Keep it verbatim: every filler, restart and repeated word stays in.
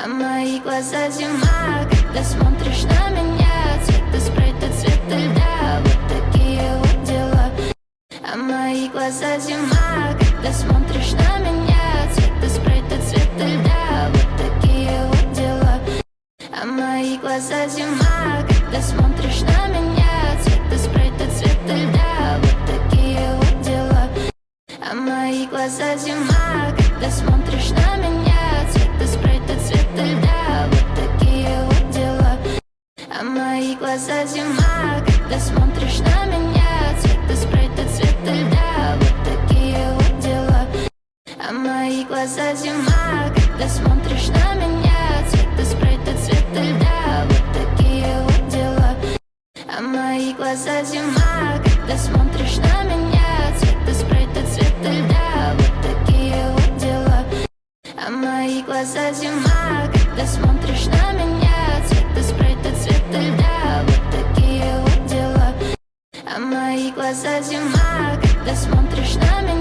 А мои глаза зима, когда смотришь на меня. Цвета спрайта, цвета льда, вот такие вот дела. А мои глаза зима, когда смотришь на меня. Цвета спрайта, цвета льда, вот такие вот дела. А мои глаза зима, когда смотришь на меня. Цвета спрайта, цвета льда, вот такие вот дела. А мои глаза зима, когда смотришь на меня. Цвета спрайта, цвета льда, вот такие вот дела. А мои глаза зима, когда смотришь на меня. Цвета спрайта, цвета льда, вот такие вот дела. А мои глаза зима, когда смотришь на меня. Цвета спрайта, цвета льда, вот такие вот дела. А мои глаза зима, когда смотришь на меня. Цвета спрайта, цвета льда, вот такие вот дела. А мои глаза зима, когда смотришь на меня. Цвета спрайта, цвета льда, вот такие вот дела. А мои глаза зима, когда смотришь на меня.